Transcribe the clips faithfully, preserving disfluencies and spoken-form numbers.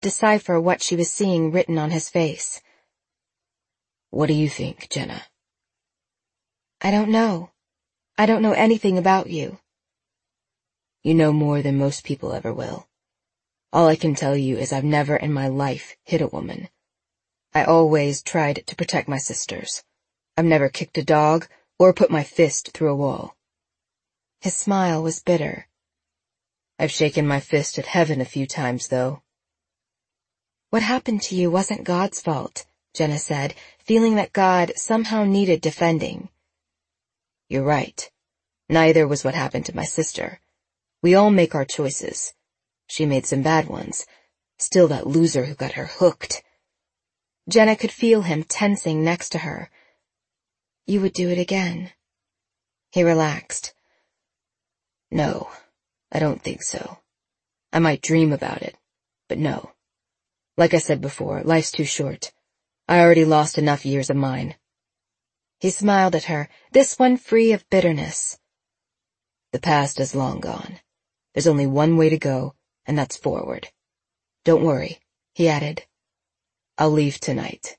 decipher what she was seeing written on his face. "What do you think, Jenna?" "I don't know. I don't know anything about you." "You know more than most people ever will. All I can tell you is I've never in my life hit a woman. I always tried to protect my sisters. I've never kicked a dog or put my fist through a wall." His smile was bitter. "I've shaken my fist at heaven a few times, though." "What happened to you wasn't God's fault," Jenna said, feeling that God somehow needed defending. "You're right. Neither was what happened to my sister. We all make our choices. She made some bad ones. Still that loser who got her hooked." Jenna could feel him tensing next to her. "You would do it again?" He relaxed. "No, I don't think so. I might dream about it, but no. Like I said before, life's too short. I already lost enough years of mine." He smiled at her, this one free of bitterness. "The past is long gone. There's only one way to go, and that's forward. Don't worry," he added. "I'll leave tonight."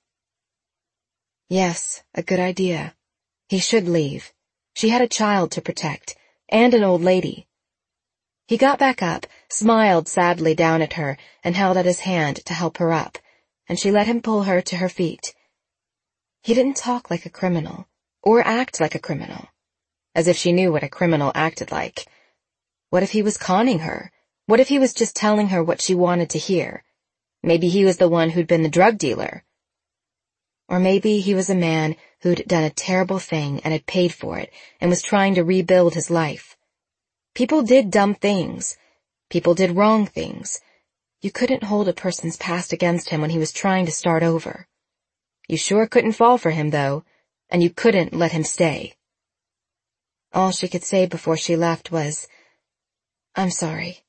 Yes, a good idea. He should leave. She had a child to protect, and an old lady. He got back up, smiled sadly down at her, and held out his hand to help her up, and she let him pull her to her feet. He didn't talk like a criminal, or act like a criminal, as if she knew what a criminal acted like. What if he was conning her? What if he was just telling her what she wanted to hear? Maybe he was the one who'd been the drug dealer. Or maybe he was a man who'd done a terrible thing and had paid for it and was trying to rebuild his life. People did dumb things. People did wrong things. You couldn't hold a person's past against him when he was trying to start over. You sure couldn't fall for him, though, and you couldn't let him stay. All she could say before she left was, "I'm sorry."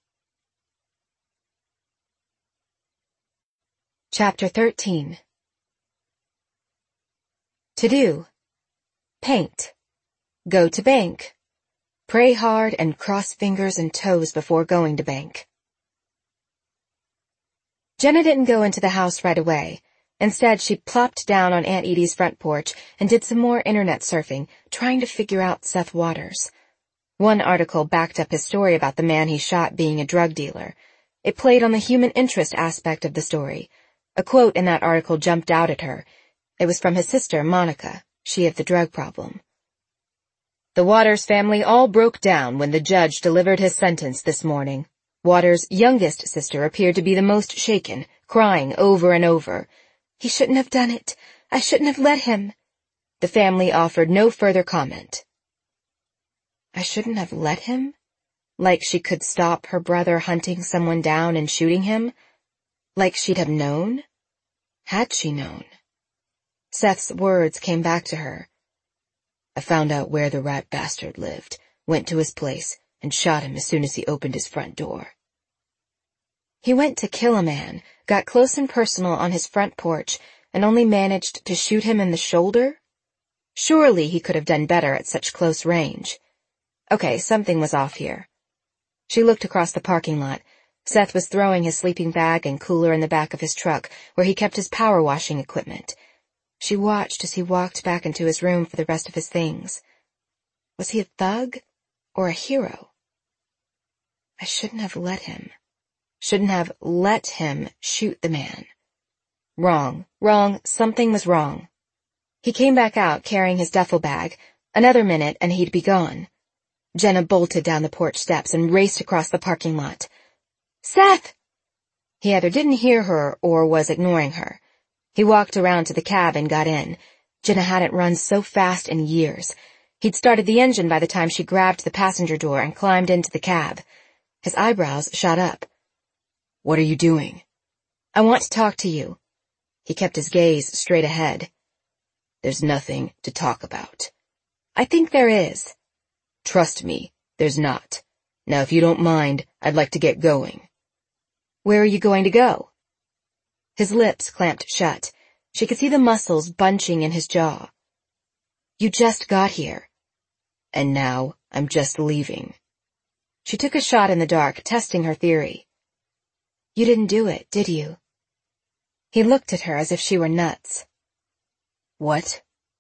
Chapter thirteen. To do. Paint. Go to bank. Pray hard and cross fingers and toes before going to bank. Jenna didn't go into the house right away. Instead, she plopped down on Aunt Edie's front porch and did some more internet surfing, trying to figure out Seth Waters. One article backed up his story about the man he shot being a drug dealer. It played on the human interest aspect of the story. A quote in that article jumped out at her. It was from his sister, Monica, she of the drug problem. "The Waters family all broke down when the judge delivered his sentence this morning. Waters' youngest sister appeared to be the most shaken, crying over and over. 'He shouldn't have done it. I shouldn't have let him.' The family offered no further comment." I shouldn't have let him? Like she could stop her brother hunting someone down and shooting him? Like she'd have known? Had she known? Seth's words came back to her. "I found out where the rat bastard lived, went to his place, and shot him as soon as he opened his front door." He went to kill a man, got close and personal on his front porch, and only managed to shoot him in the shoulder? Surely he could have done better at such close range. Okay, something was off here. She looked across the parking lot. Seth was throwing his sleeping bag and cooler in the back of his truck, where he kept his power washing equipment. She watched as he walked back into his room for the rest of his things. Was he a thug or a hero? I shouldn't have let him. Shouldn't have let him shoot the man. Wrong, wrong, something was wrong. He came back out carrying his duffel bag. Another minute and he'd be gone. Jenna bolted down the porch steps and raced across the parking lot. "Seth!" He either didn't hear her or was ignoring her. He walked around to the cab and got in. Jenna hadn't run so fast in years. He'd started the engine by the time she grabbed the passenger door and climbed into the cab. His eyebrows shot up. "What are you doing?" "I want to talk to you." He kept his gaze straight ahead. "There's nothing to talk about." "I think there is." "Trust me, there's not. Now, if you don't mind, I'd like to get going." "Where are you going to go?" His lips clamped shut. She could see the muscles bunching in his jaw. "You just got here." "And now I'm just leaving." She took a shot in the dark, testing her theory. "You didn't do it, did you?" He looked at her as if she were nuts. What?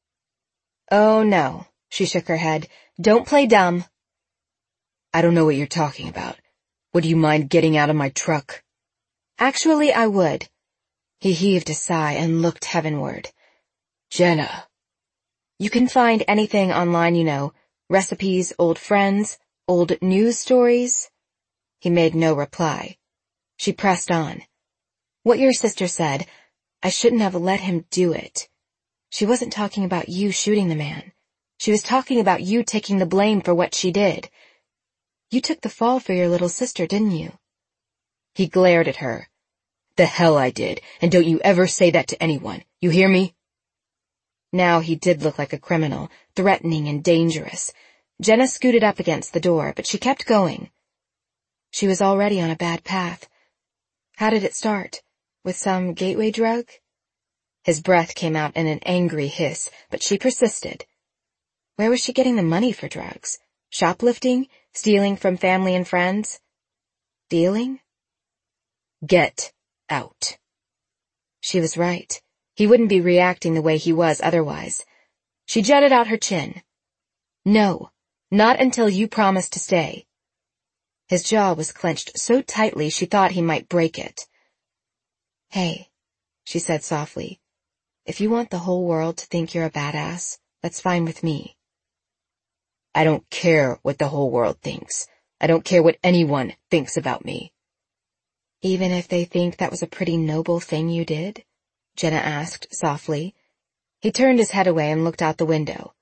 Oh, no, she shook her head. Don't play dumb. I don't know what you're talking about. Would you mind getting out of my truck? Actually, I would. He heaved a sigh and looked heavenward. Jenna. You can find anything online, you know. Recipes, old friends, old news stories. He made no reply. She pressed on. What your sister said, I shouldn't have let him do it. She wasn't talking about you shooting the man. She was talking about you taking the blame for what she did. You took the fall for your little sister, didn't you? He glared at her. The hell I did, and don't you ever say that to anyone. You hear me? Now he did look like a criminal, threatening and dangerous. Jenna scooted up against the door, but she kept going. She was already on a bad path. How did it start? With some gateway drug? His breath came out in an angry hiss, but she persisted. Where was she getting the money for drugs? Shoplifting? Stealing from family and friends? Dealing? Get out. She was right. He wouldn't be reacting the way he was otherwise. She jutted out her chin. No, not until you promise to stay. His jaw was clenched so tightly she thought he might break it. Hey, she said softly, if you want the whole world to think you're a badass, that's fine with me. I don't care what the whole world thinks. I don't care what anyone thinks about me. Even if they think that was a pretty noble thing you did? Jenna asked softly. He turned his head away and looked out the window.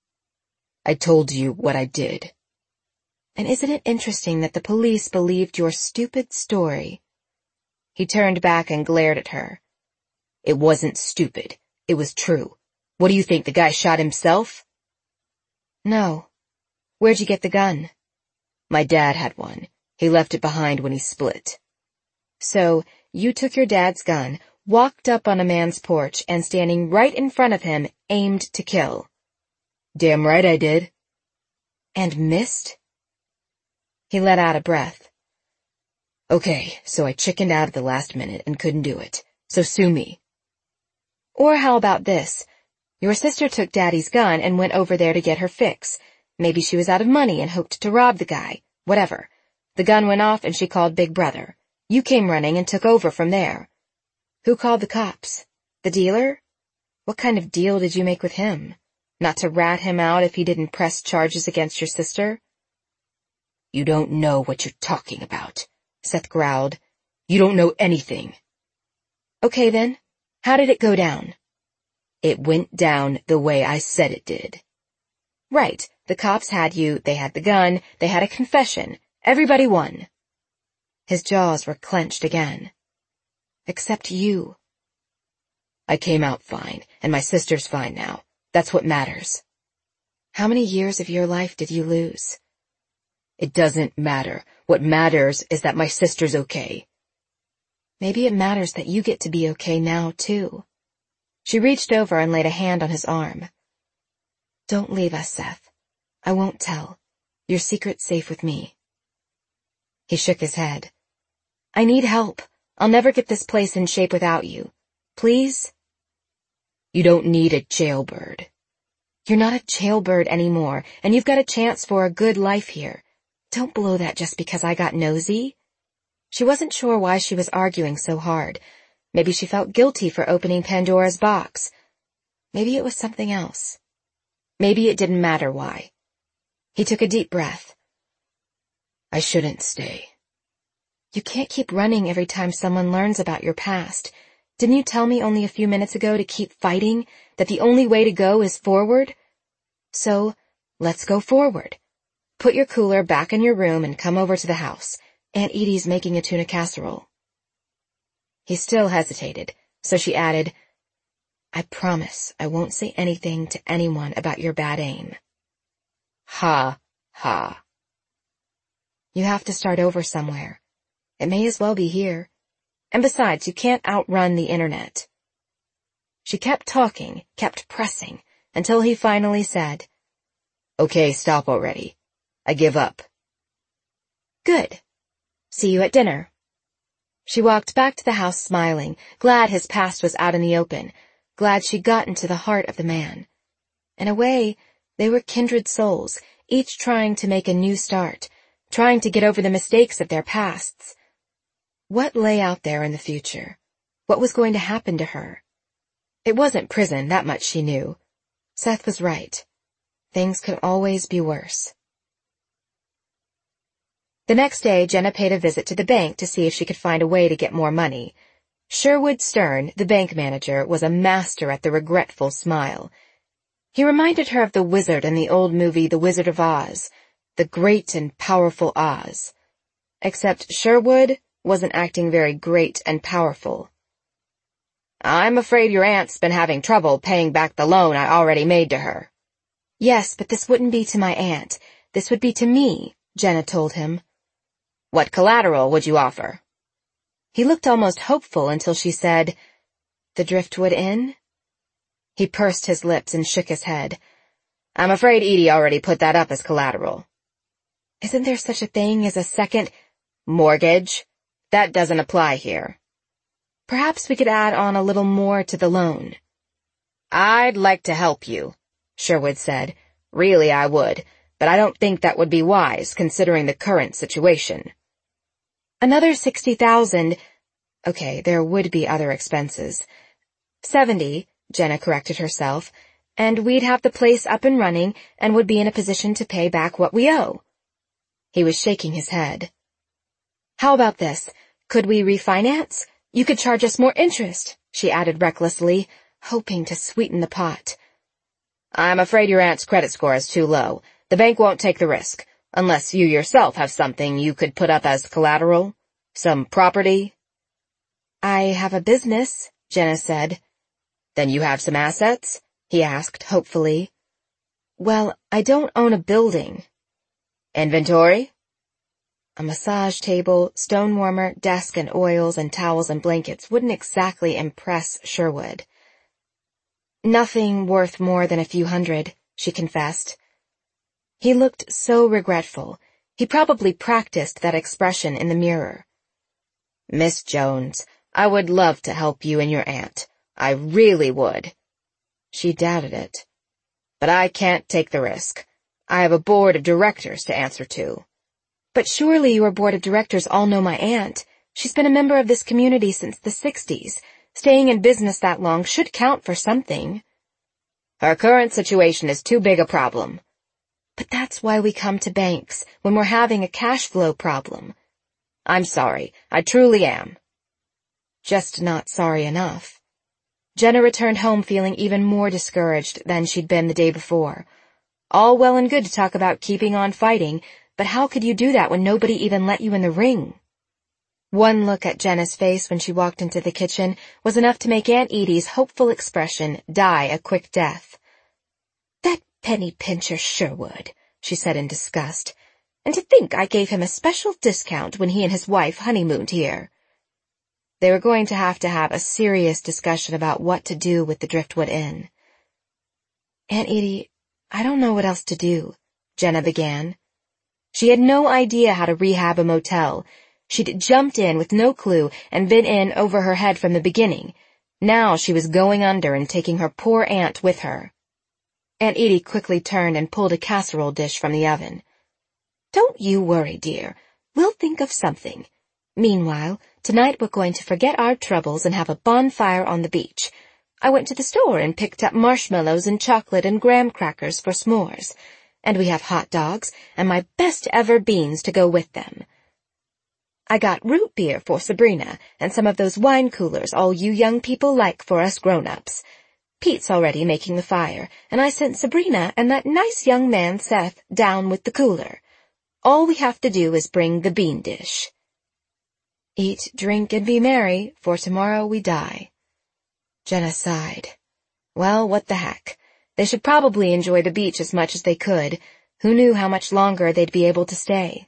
I told you what I did. And isn't it interesting that the police believed your stupid story? He turned back and glared at her. It wasn't stupid. It was true. What do you think, the guy shot himself? No. Where'd you get the gun? My dad had one. He left it behind when he split. So, you took your dad's gun, walked up on a man's porch, and standing right in front of him, aimed to kill. Damn right I did. And missed? He let out a breath. Okay, so I chickened out at the last minute and couldn't do it. So sue me. Or how about this? Your sister took Daddy's gun and went over there to get her fix. Maybe she was out of money and hoped to rob the guy. Whatever. The gun went off and she called Big Brother. You came running and took over from there. Who called the cops? The dealer? What kind of deal did you make with him? Not to rat him out if he didn't press charges against your sister? You don't know what you're talking about, Seth growled. You don't know anything. Okay then, how did it go down? It went down the way I said it did. Right, the cops had you, they had the gun, they had a confession. Everybody won. His jaws were clenched again. Except you. I came out fine, and my sister's fine now. That's what matters. How many years of your life did you lose? It doesn't matter. What matters is that my sister's okay. Maybe it matters that you get to be okay now, too. She reached over and laid a hand on his arm. Don't leave us, Seth. I won't tell. Your secret's safe with me. He shook his head. I need help. I'll never get this place in shape without you. Please? You don't need a jailbird. You're not a jailbird anymore, and you've got a chance for a good life here. Don't blow that just because I got nosy. She wasn't sure why she was arguing so hard. Maybe she felt guilty for opening Pandora's box. Maybe it was something else. Maybe it didn't matter why. He took a deep breath. I shouldn't stay. You can't keep running every time someone learns about your past. Didn't you tell me only a few minutes ago to keep fighting, that the only way to go is forward? So, let's go forward. Put your cooler back in your room and come over to the house. Aunt Edie's making a tuna casserole. He still hesitated, so she added, I promise I won't say anything to anyone about your bad aim. Ha, ha. You have to start over somewhere. It may as well be here. And besides, you can't outrun the internet. She kept talking, kept pressing, until he finally said, Okay, stop already. I give up. Good. See you at dinner. She walked back to the house smiling, glad his past was out in the open, glad she'd gotten to the heart of the man. In a way, they were kindred souls, each trying to make a new start, trying to get over the mistakes of their pasts. What lay out there in the future? What was going to happen to her? It wasn't prison, that much she knew. Seth was right. Things could always be worse. The next day, Jenna paid a visit to the bank to see if she could find a way to get more money. Sherwood Stern, the bank manager, was a master at the regretful smile. He reminded her of the wizard in the old movie The Wizard of Oz, the great and powerful Oz. Except Sherwood wasn't acting very great and powerful. "I'm afraid your aunt's been having trouble paying back the loan I already made to her." "Yes, but this wouldn't be to my aunt. This would be to me," Jenna told him. "What collateral would you offer?" He looked almost hopeful until she said, "The Driftwood Inn?" He pursed his lips and shook his head. "I'm afraid Edie already put that up as collateral." "Isn't there such a thing as a second—" "Mortgage? That doesn't apply here." "Perhaps we could add on a little more to the loan." "I'd like to help you," Sherwood said. "Really, I would, but I don't think that would be wise considering the current situation." "Another sixty thousand. Okay, there would be other expenses. Seventy, Jenna corrected herself, and we'd have the place up and running and would be in a position to pay back what we owe." He was shaking his head. "How about this? Could we refinance? You could charge us more interest," she added recklessly, hoping to sweeten the pot. "I'm afraid your aunt's credit score is too low. The bank won't take the risk. Unless you yourself have something you could put up as collateral? Some property?" "I have a business," Jenna said. "Then you have some assets?" he asked, hopefully. "Well, I don't own a building." "Inventory?" A massage table, stone warmer, desk and oils and towels and blankets wouldn't exactly impress Sherwood. "Nothing worth more than a few hundred," she confessed. He looked so regretful. He probably practiced that expression in the mirror. "Miss Jones, I would love to help you and your aunt. I really would." She doubted it. "But I can't take the risk. I have a board of directors to answer to." "But surely your board of directors all know my aunt. She's been a member of this community since the sixties. Staying in business that long should count for something." "Her current situation is too big a problem." "But that's why we come to banks, when we're having a cash flow problem." "I'm sorry. I truly am." Just not sorry enough. Jenna returned home feeling even more discouraged than she'd been the day before. All well and good to talk about keeping on fighting, but how could you do that when nobody even let you in the ring? One look at Jenna's face when she walked into the kitchen was enough to make Aunt Edie's hopeful expression die a quick death. "That penny pincher Sherwood," she said in disgust. "And to think I gave him a special discount when he and his wife honeymooned here." They were going to have to have a serious discussion about what to do with the Driftwood Inn. "Aunt Edie, I don't know what else to do," Jenna began. She had no idea how to rehab a motel. She'd jumped in with no clue and been in over her head from the beginning. Now she was going under and taking her poor aunt with her. Aunt Edie quickly turned and pulled a casserole dish from the oven. "Don't you worry, dear. We'll think of something. Meanwhile, tonight we're going to forget our troubles and have a bonfire on the beach. I went to the store and picked up marshmallows and chocolate and graham crackers for s'mores. And we have hot dogs and my best ever beans to go with them. I got root beer for Sabrina and some of those wine coolers all you young people like for us grown-ups. Pete's already making the fire, and I sent Sabrina and that nice young man Seth down with the cooler. All we have to do is bring the bean dish. Eat, drink, and be merry, for tomorrow we die." Jenna sighed. Well, what the heck. They should probably enjoy the beach as much as they could. Who knew how much longer they'd be able to stay?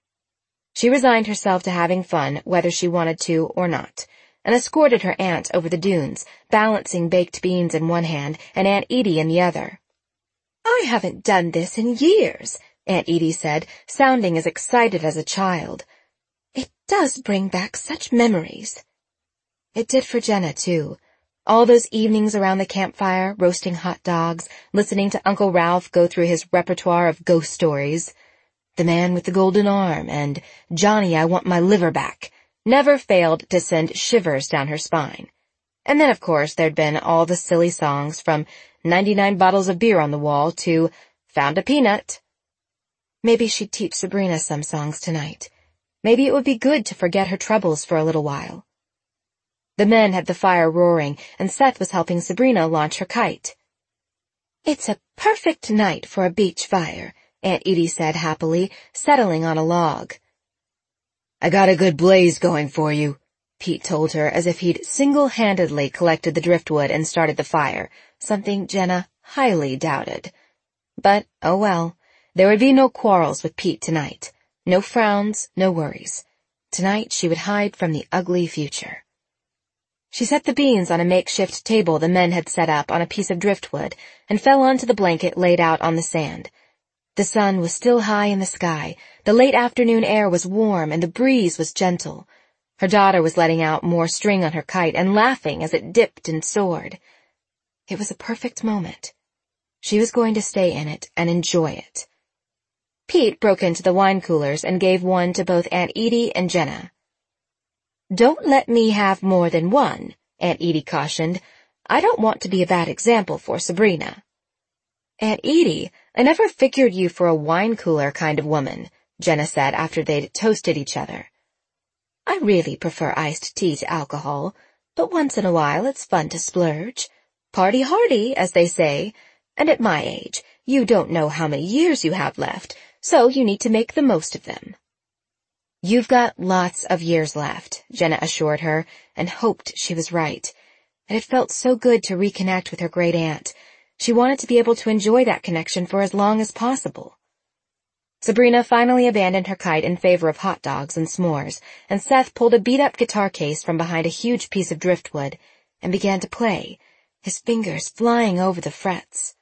She resigned herself to having fun, whether she wanted to or not, and escorted her aunt over the dunes, balancing baked beans in one hand and Aunt Edie in the other. "I haven't done this in years," Aunt Edie said, sounding as excited as a child. "It does bring back such memories. It did for Jenna, too. All those evenings around the campfire, roasting hot dogs, listening to Uncle Ralph go through his repertoire of ghost stories. The Man with the Golden Arm and Johnny, I Want My Liver Back never failed to send shivers down her spine. And then, of course, there'd been all the silly songs from ninety-nine Bottles of Beer on the Wall to Found a Peanut. Maybe she'd teach Sabrina some songs tonight. Maybe it would be good to forget her troubles for a little while. The men had the fire roaring, and Seth was helping Sabrina launch her kite. It's a perfect night for a beach fire, Aunt Edie said happily, settling on a log. I got a good blaze going for you, Pete told her as if he'd single-handedly collected the driftwood and started the fire, something Jenna highly doubted. But, oh well, there would be no quarrels with Pete tonight. No frowns, no worries. Tonight she would hide from the ugly future. She set the beans on a makeshift table the men had set up on a piece of driftwood and fell onto the blanket laid out on the sand. The sun was still high in the sky, the late afternoon air was warm, and the breeze was gentle. Her daughter was letting out more string on her kite and laughing as it dipped and soared. It was a perfect moment. She was going to stay in it and enjoy it. Pete broke into the wine coolers and gave one to both Aunt Edie and Jenna. Don't let me have more than one, Aunt Edie cautioned. I don't want to be a bad example for Sabrina. Aunt Edie, I never figured you for a wine cooler kind of woman, Jenna said after they'd toasted each other. I really prefer iced tea to alcohol, but once in a while it's fun to splurge. Party hardy, as they say, and at my age, you don't know how many years you have left, so you need to make the most of them. You've got lots of years left, Jenna assured her, and hoped she was right. And it felt so good to reconnect with her great aunt. She wanted to be able to enjoy that connection for as long as possible. Sabrina finally abandoned her kite in favor of hot dogs and s'mores, and Seth pulled a beat-up guitar case from behind a huge piece of driftwood and began to play, his fingers flying over the frets.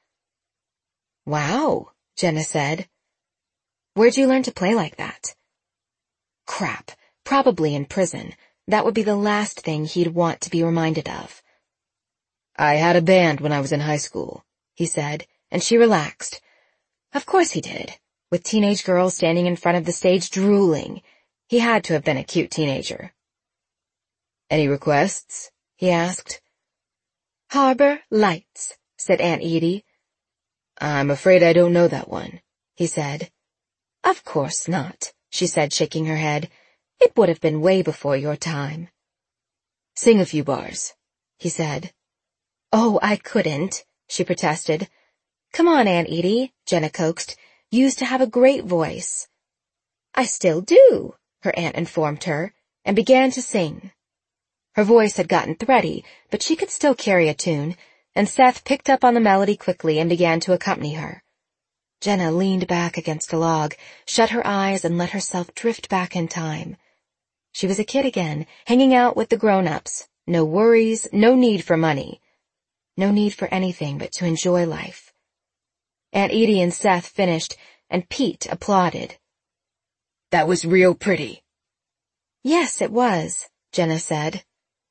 Wow, Jenna said. Where'd you learn to play like that? Crap, probably in prison. That would be the last thing he'd want to be reminded of. I had a band when I was in high school, he said, and she relaxed. Of course he did, with teenage girls standing in front of the stage drooling. He had to have been a cute teenager. Any requests? He asked. Harbor Lights, said Aunt Edie. I'm afraid I don't know that one, he said. Of course not, she said, shaking her head. It would have been way before your time. Sing a few bars, he said. Oh, I couldn't, she protested. Come on, Aunt Edie, Jenna coaxed. You used to have a great voice. I still do, her aunt informed her, and began to sing. Her voice had gotten thready, but she could still carry a tune, and Seth picked up on the melody quickly and began to accompany her. Jenna leaned back against a log, shut her eyes, and let herself drift back in time. She was a kid again, hanging out with the grown-ups. No worries, no need for money. No need for anything but to enjoy life. Aunt Edie and Seth finished, and Pete applauded. That was real pretty. Yes, it was, Jenna said.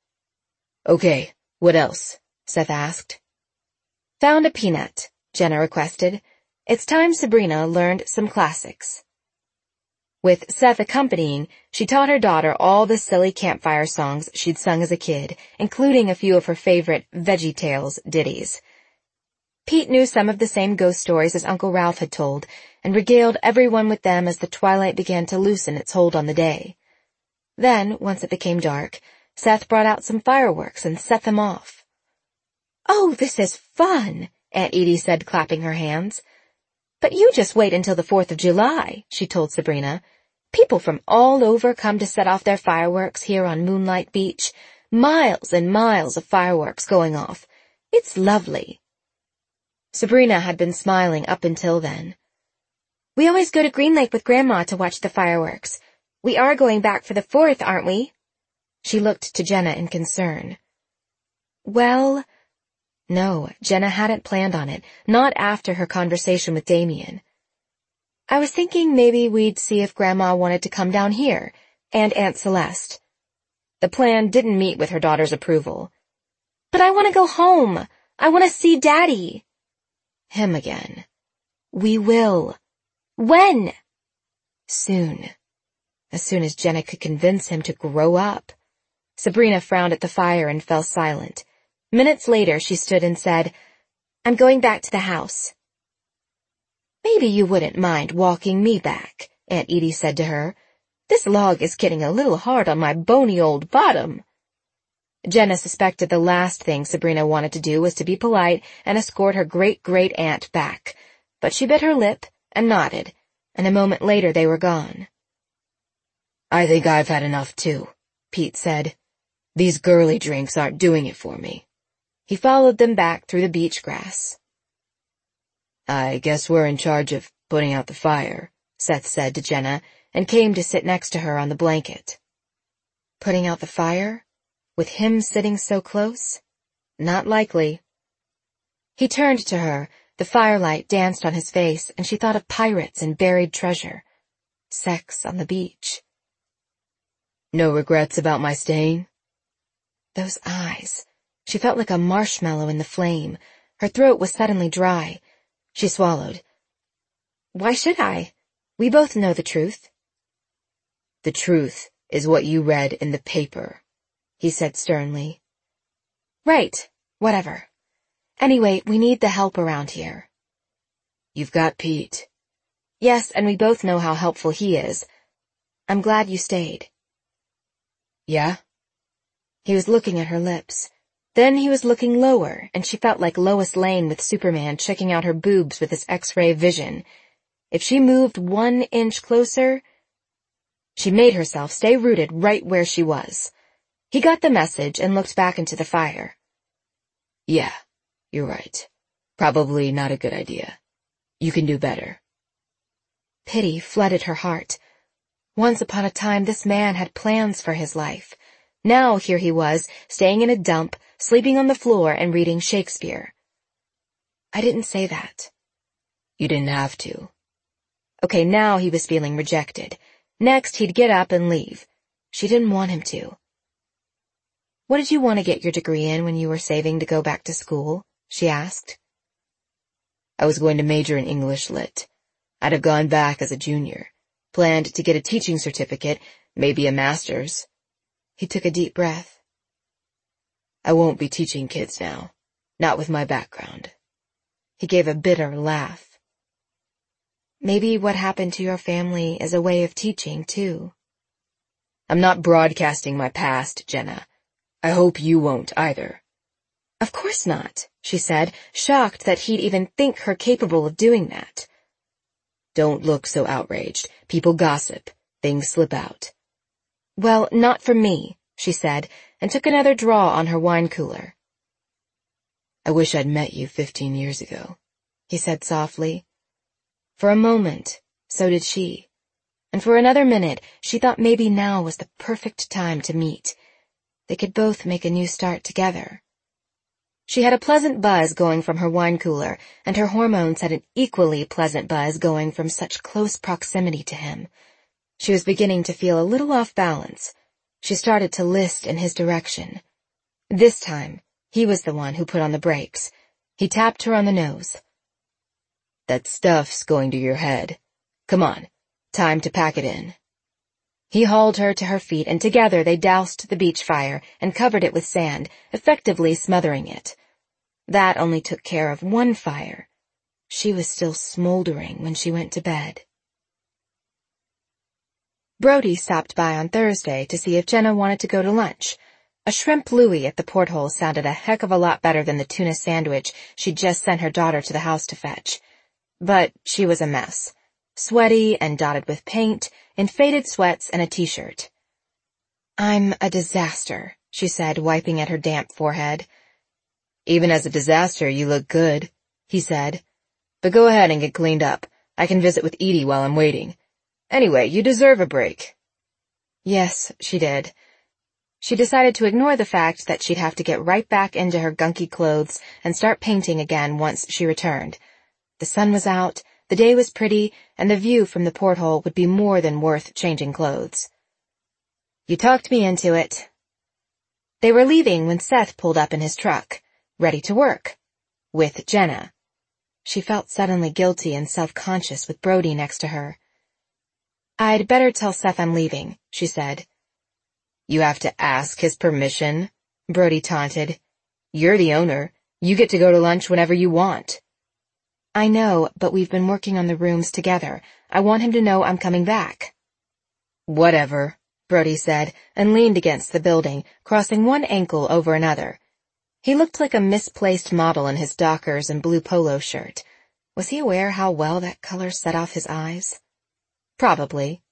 Okay, what else? Seth asked. Found a Peanut, Jenna requested. It's time Sabrina learned some classics. With Seth accompanying, she taught her daughter all the silly campfire songs she'd sung as a kid, including a few of her favorite VeggieTales ditties. Pete knew some of the same ghost stories as Uncle Ralph had told, and regaled everyone with them as the twilight began to loosen its hold on the day. Then, once it became dark, Seth brought out some fireworks and set them off. Oh, this is fun, Aunt Edie said, clapping her hands. But you just wait until the fourth of July, she told Sabrina. People from all over come to set off their fireworks here on Moonlight Beach. Miles and miles of fireworks going off. It's lovely. Sabrina had been smiling up until then. We always go to Green Lake with Grandma to watch the fireworks. We are going back for the fourth, aren't we? She looked to Jenna in concern. Well... No, Jenna hadn't planned on it, not after her conversation with Damien. I was thinking maybe we'd see if Grandma wanted to come down here. and Aunt Celeste. The plan didn't meet with her daughter's approval. "But I want to go home. I want to see Daddy." Him again. "We will." "When?" "Soon. As soon as Jenna could convince him to grow up." Sabrina frowned at the fire and fell silent. Minutes later, she stood and said, "I'm going back to the house." "Maybe you wouldn't mind walking me back," Aunt Edie said to her. "This log is getting a little hard on my bony old bottom." Jenna suspected the last thing Sabrina wanted to do was to be polite and escort her great-great-aunt back, but she bit her lip and nodded, and a moment later they were gone. "I think I've had enough too," Pete said. "These girly drinks aren't doing it for me." He followed them back through the beach grass. "I guess we're in charge of putting out the fire," Seth said to Jenna, and came to sit next to her on the blanket. Putting out the fire? With him sitting so close? Not likely. He turned to her, the firelight danced on his face, and she thought of pirates and buried treasure. Sex on the beach. "No regrets about my staying?" Those eyes. She felt like a marshmallow in the flame. Her throat was suddenly dry. She swallowed. "Why should I? We both know the truth." "The truth is what you read in the paper," he said sternly. "Right, whatever. Anyway, we need the help around here." "You've got Pete." "Yes, and we both know how helpful he is. I'm glad you stayed." "Yeah?" He was looking at her lips. Then he was looking lower, and she felt like Lois Lane with Superman checking out her boobs with his X-ray vision. If she moved one inch closer... She made herself stay rooted right where she was. He got the message and looked back into the fire. "Yeah, you're right. Probably not a good idea. You can do better." Pity flooded her heart. Once upon a time, this man had plans for his life. Now here he was, staying in a dump, sleeping on the floor and reading Shakespeare. "I didn't say that." "You didn't have to." Okay, now he was feeling rejected. Next, he'd get up and leave. She didn't want him to. "What did you want to get your degree in when you were saving to go back to school?" she asked. "I was going to major in English Lit. I'd have gone back as a junior. Planned to get a teaching certificate, maybe a master's." He took a deep breath. "I won't be teaching kids now. Not with my background." He gave a bitter laugh. "Maybe what happened to your family is a way of teaching, too." "I'm not broadcasting my past, Jenna. I hope you won't either." "Of course not," she said, shocked that he'd even think her capable of doing that. "Don't look so outraged. People gossip. Things slip out." "Well, not for me," she said, and took another draw on her wine cooler. "I wish I'd met you fifteen years ago," he said softly. For a moment, so did she. And for another minute, she thought maybe now was the perfect time to meet. They could both make a new start together. She had a pleasant buzz going from her wine cooler, and her hormones had an equally pleasant buzz going from such close proximity to him. She was beginning to feel a little off balance. She started to list in his direction. This time, he was the one who put on the brakes. He tapped her on the nose. "That stuff's going to your head. Come on, time to pack it in." He hauled her to her feet, and together they doused the beach fire and covered it with sand, effectively smothering it. That only took care of one fire. She was still smoldering when she went to bed. Brody stopped by on Thursday to see if Jenna wanted to go to lunch. A shrimp Louie at the porthole sounded a heck of a lot better than the tuna sandwich she'd just sent her daughter to the house to fetch. But she was a mess. Sweaty and dotted with paint, in faded sweats and a t-shirt. "I'm a disaster," she said, wiping at her damp forehead. "Even as a disaster, you look good," he said. "But go ahead and get cleaned up. I can visit with Edie while I'm waiting. Anyway, you deserve a break." Yes, she did. She decided to ignore the fact that she'd have to get right back into her gunky clothes and start painting again once she returned. The sun was out, the day was pretty, and the view from the porthole would be more than worth changing clothes. You talked me into it. They were leaving when Seth pulled up in his truck, ready to work, with Jenna. She felt suddenly guilty and self-conscious with Brody next to her. I'd better tell Seth I'm leaving, she said. You have to ask his permission, Brody taunted. You're the owner. You get to go to lunch whenever you want. I know, but we've been working on the rooms together. I want him to know I'm coming back. Whatever, Brody said, and leaned against the building, crossing one ankle over another. He looked like a misplaced model in his Dockers and blue polo shirt. Was he aware how well that color set off his eyes? Probably.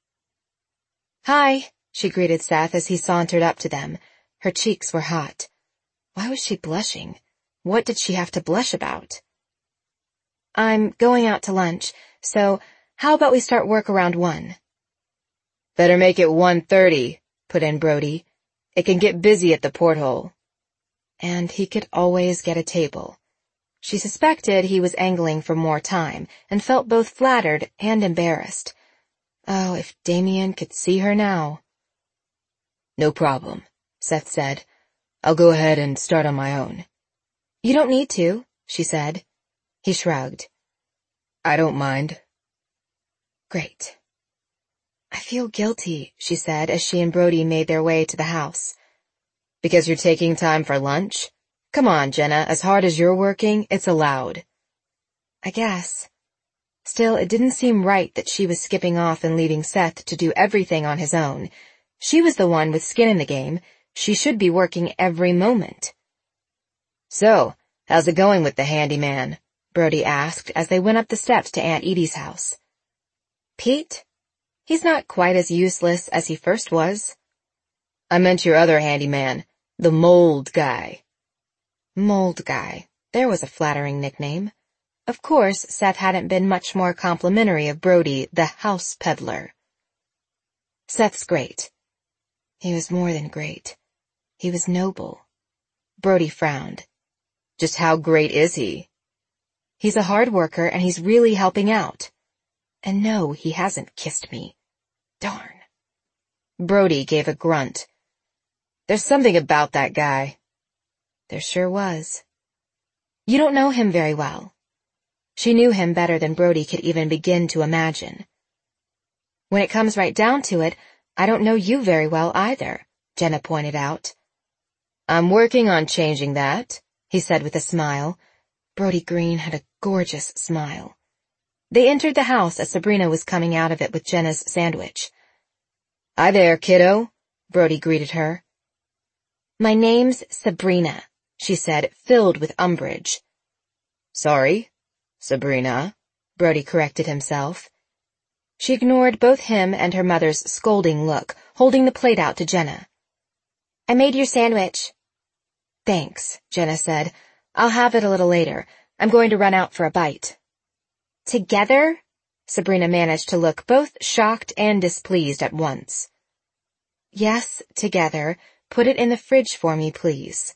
Hi, she greeted Seth as he sauntered up to them. Her cheeks were hot. Why was she blushing? What did she have to blush about? I'm going out to lunch, so how about we start work around one? Better make it one thirty, put in Brody. It can get busy at the porthole. And he could always get a table. She suspected he was angling for more time, and felt both flattered and embarrassed. Oh, if Damien could see her now. No problem, Seth said. I'll go ahead and start on my own. You don't need to, she said. He shrugged. I don't mind. Great. I feel guilty, she said as she and Brody made their way to the house. Because you're taking time for lunch? Come on, Jenna, as hard as you're working, it's allowed. I guess. Still, it didn't seem right that she was skipping off and leaving Seth to do everything on his own. She was the one with skin in the game. She should be working every moment. So, how's it going with the handyman? Brody asked as they went up the steps to Aunt Edie's house. Pete? He's not quite as useless as he first was. I meant your other handyman, the mold guy. Mold guy. There was a flattering nickname. Of course, Seth hadn't been much more complimentary of Brody, the house peddler. Seth's great. He was more than great. He was noble. Brody frowned. Just how great is he? He's a hard worker and he's really helping out. And no, he hasn't kissed me. Darn. Brody gave a grunt. There's something about that guy. There sure was. You don't know him very well. She knew him better than Brody could even begin to imagine. When it comes right down to it, I don't know you very well either, Jenna pointed out. I'm working on changing that, he said with a smile. Brody Green had a gorgeous smile. They entered the house as Sabrina was coming out of it with Jenna's sandwich. Hi there, kiddo, Brody greeted her. My name's Sabrina, she said, filled with umbrage. Sorry, Sabrina, Brody corrected himself. She ignored both him and her mother's scolding look, holding the plate out to Jenna. I made your sandwich. Thanks, Jenna said. I'll have it a little later. I'm going to run out for a bite. Together? Sabrina managed to look both shocked and displeased at once. Yes, together. Put it in the fridge for me, please.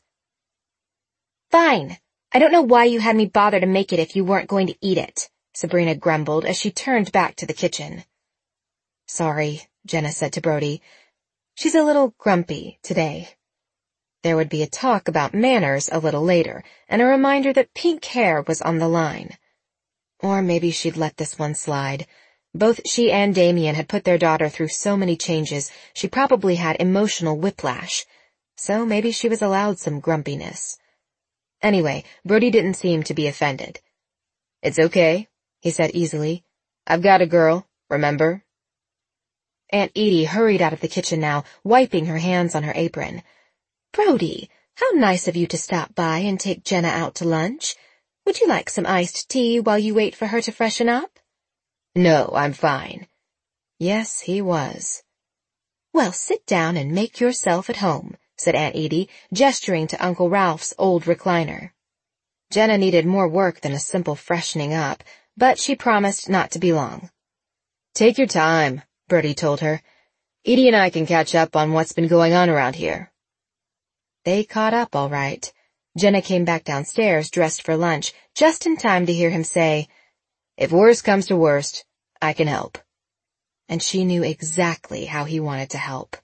Fine. I don't know why you had me bother to make it if you weren't going to eat it, Sabrina grumbled as she turned back to the kitchen. Sorry, Jenna said to Brody. She's a little grumpy today. There would be a talk about manners a little later, and a reminder that pink hair was on the line. Or maybe she'd let this one slide. Both she and Damien had put their daughter through so many changes, she probably had emotional whiplash. So maybe she was allowed some grumpiness. Anyway, Brody didn't seem to be offended. It's okay, he said easily. I've got a girl, remember? Aunt Edie hurried out of the kitchen now, wiping her hands on her apron. Brody, how nice of you to stop by and take Jenna out to lunch. Would you like some iced tea while you wait for her to freshen up? No, I'm fine. Yes, he was. Well, sit down and make yourself at home, said Aunt Edie, gesturing to Uncle Ralph's old recliner. Jenna needed more work than a simple freshening up, but she promised not to be long. Take your time, Brody told her. Edie and I can catch up on what's been going on around here. They caught up all right. Jenna came back downstairs dressed for lunch, just in time to hear him say, If worst comes to worst, I can help. And she knew exactly how he wanted to help.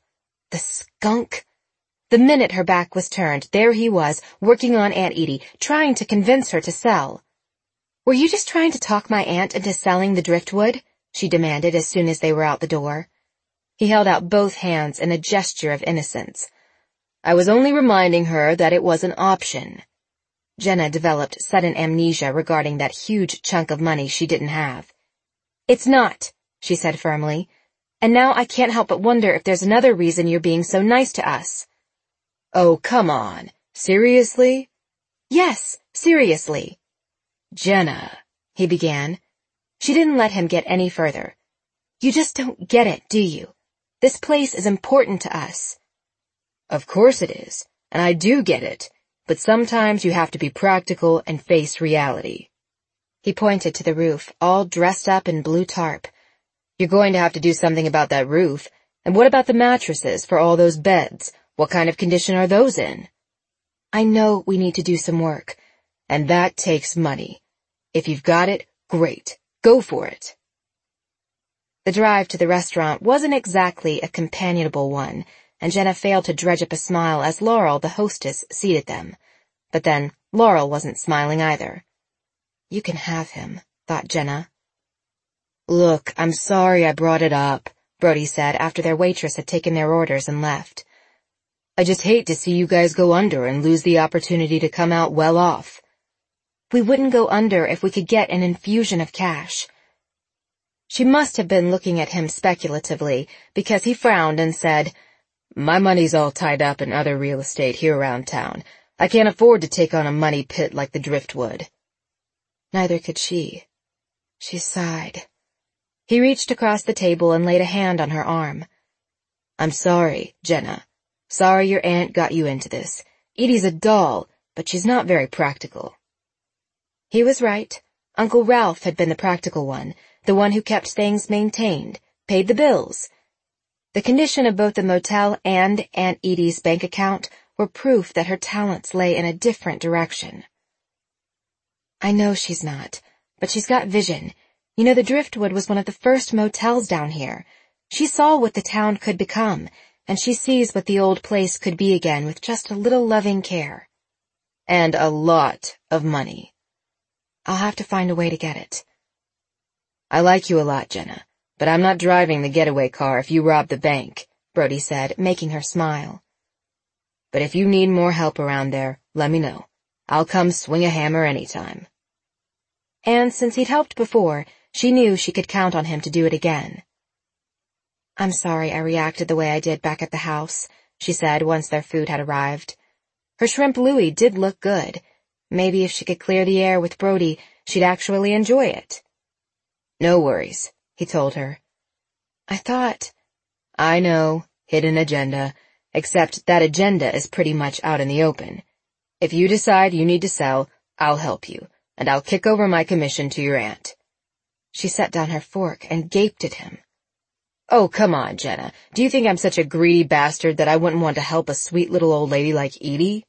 The skunk! The minute her back was turned, there he was, working on Aunt Edie, trying to convince her to sell. "Were you just trying to talk my aunt into selling the driftwood?" she demanded as soon as they were out the door. He held out both hands in a gesture of innocence. "I was only reminding her that it was an option." Jenna developed sudden amnesia regarding that huge chunk of money she didn't have. "It's not," she said firmly. "And now I can't help but wonder if there's another reason you're being so nice to us." "Oh, come on. Seriously?" "Yes, seriously." "Jenna," he began. She didn't let him get any further. "You just don't get it, do you? This place is important to us." "Of course it is, and I do get it, but sometimes you have to be practical and face reality." He pointed to the roof, all dressed up in blue tarp. "You're going to have to do something about that roof. And what about the mattresses for all those beds? What kind of condition are those in?" "I know we need to do some work." "And that takes money. If you've got it, great. Go for it." The drive to the restaurant wasn't exactly a companionable one, and Jenna failed to dredge up a smile as Laurel, the hostess, seated them. But then, Laurel wasn't smiling either. "You can have him," thought Jenna. "Look, I'm sorry I brought it up," Brody said after their waitress had taken their orders and left. "I just hate to see you guys go under and lose the opportunity to come out well off." "We wouldn't go under if we could get an infusion of cash." She must have been looking at him speculatively, because he frowned and said, "My money's all tied up in other real estate here around town. I can't afford to take on a money pit like the driftwood." Neither could she. She sighed. He reached across the table and laid a hand on her arm. "I'm sorry, Jenna. Sorry your aunt got you into this. Edie's a doll, but she's not very practical." He was right. Uncle Ralph had been the practical one, the one who kept things maintained, paid the bills. The condition of both the motel and Aunt Edie's bank account were proof that her talents lay in a different direction. "I know she's not, but she's got vision. You know, the Driftwood was one of the first motels down here. She saw what the town could become, and she sees what the old place could be again with just a little loving care." "And a lot of money." "I'll have to find a way to get it." "I like you a lot, Jenna, but I'm not driving the getaway car if you rob the bank," Brody said, making her smile. "But if you need more help around there, let me know. I'll come swing a hammer anytime." And since he'd helped before, she knew she could count on him to do it again. "I'm sorry I reacted the way I did back at the house," she said once their food had arrived. Her shrimp Louie did look good. Maybe if she could clear the air with Brody, she'd actually enjoy it. "No worries," he told her. "I thought—" "I know, hidden agenda, except that agenda is pretty much out in the open. If you decide you need to sell, I'll help you, and I'll kick over my commission to your aunt." She set down her fork and gaped at him. "Oh, come on, Jenna. Do you think I'm such a greedy bastard that I wouldn't want to help a sweet little old lady like Edie?"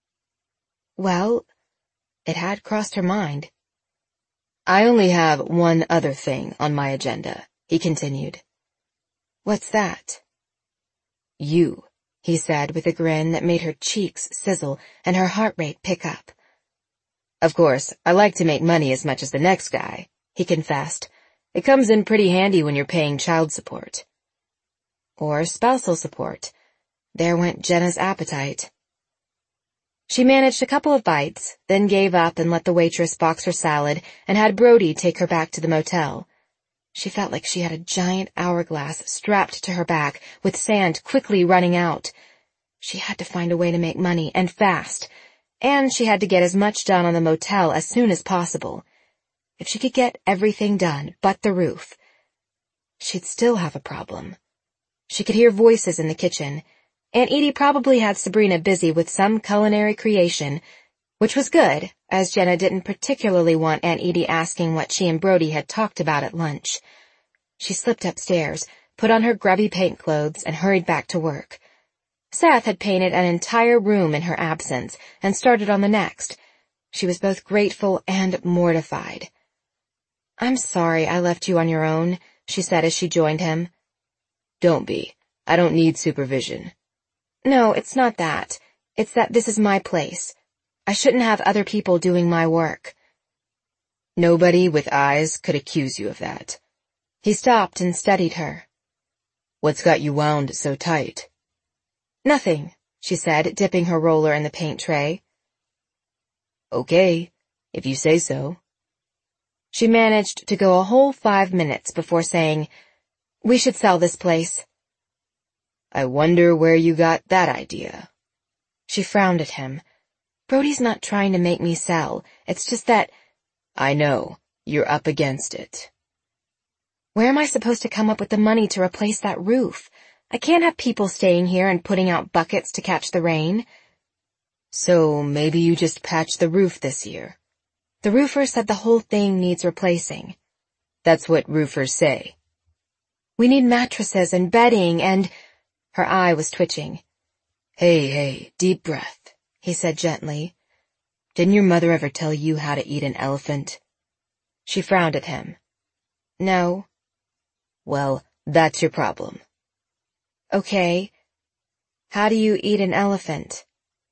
Well, it had crossed her mind. "I only have one other thing on my agenda," he continued. "What's that?" "You," he said with a grin that made her cheeks sizzle and her heart rate pick up. "Of course, I like to make money as much as the next guy," he confessed. "It comes in pretty handy when you're paying child support." Or spousal support. There went Jenna's appetite. She managed a couple of bites, then gave up and let the waitress box her salad and had Brody take her back to the motel. She felt like she had a giant hourglass strapped to her back with sand quickly running out. She had to find a way to make money, and fast, and she had to get as much done on the motel as soon as possible. If she could get everything done but the roof, she'd still have a problem. She could hear voices in the kitchen. Aunt Edie probably had Sabrina busy with some culinary creation, which was good, as Jenna didn't particularly want Aunt Edie asking what she and Brody had talked about at lunch. She slipped upstairs, put on her grubby paint clothes, and hurried back to work. Seth had painted an entire room in her absence and started on the next. She was both grateful and mortified. "I'm sorry I left you on your own," she said as she joined him. "Don't be. I don't need supervision. No, it's not that. It's that this is my place. I shouldn't have other people doing my work. Nobody with eyes could accuse you of that. He stopped and studied her. What's got you wound so tight? Nothing, she said, dipping her roller in the paint tray. Okay, if you say so. She managed to go a whole five minutes before saying, "We should sell this place." I wonder where you got that idea. She frowned at him. Brody's not trying to make me sell. It's just that... I know. You're up against it. Where am I supposed to come up with the money to replace that roof? I can't have people staying here and putting out buckets to catch the rain. So maybe you just patch the roof this year. The roofer said the whole thing needs replacing. That's what roofers say. We need mattresses and bedding and... Her eye was twitching. Hey, hey, deep breath, he said gently. Didn't your mother ever tell you how to eat an elephant? She frowned at him. No. Well, that's your problem. Okay. How do you eat an elephant?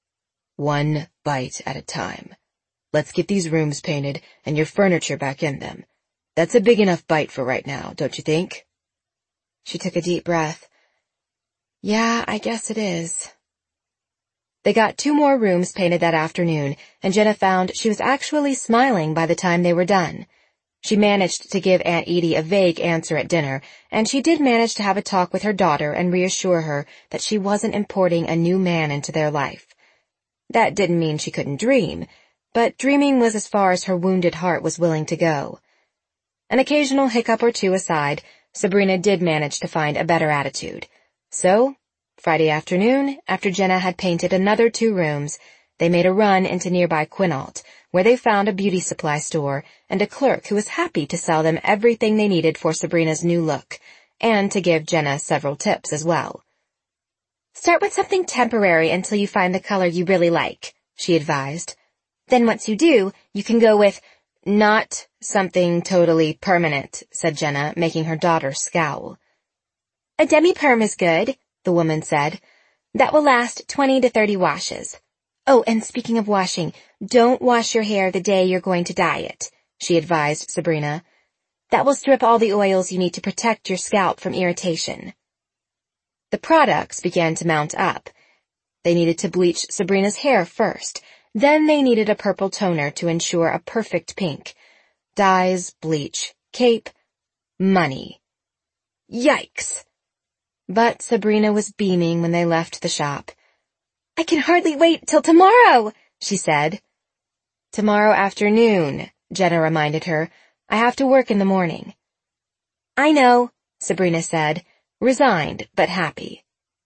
One bite at a time. Let's get these rooms painted and your furniture back in them. That's a big enough bite for right now, don't you think? She took a deep breath. Yeah, I guess it is. They got two more rooms painted that afternoon, and Jenna found she was actually smiling by the time they were done. She managed to give Aunt Edie a vague answer at dinner, and she did manage to have a talk with her daughter and reassure her that she wasn't importing a new man into their life. That didn't mean she couldn't dream, but dreaming was as far as her wounded heart was willing to go. An occasional hiccup or two aside, Sabrina did manage to find a better attitude. So, Friday afternoon, after Jenna had painted another two rooms, they made a run into nearby Quinault, where they found a beauty supply store and a clerk who was happy to sell them everything they needed for Sabrina's new look, and to give Jenna several tips as well. Start with something temporary until you find the color you really like, she advised. Then once you do, you can go with, not something totally permanent, said Jenna, making her daughter scowl. A demi-perm is good, the woman said. That will last twenty to thirty washes. Oh, and speaking of washing, don't wash your hair the day you're going to dye it, she advised Sabrina. That will strip all the oils you need to protect your scalp from irritation. The products began to mount up. They needed to bleach Sabrina's hair first. Then they needed a purple toner to ensure a perfect pink. Dyes, bleach, cape, money. Yikes! But Sabrina was beaming when they left the shop. I can hardly wait till tomorrow, she said. Tomorrow afternoon, Jenna reminded her. I have to work in the morning. I know, Sabrina said, resigned but happy.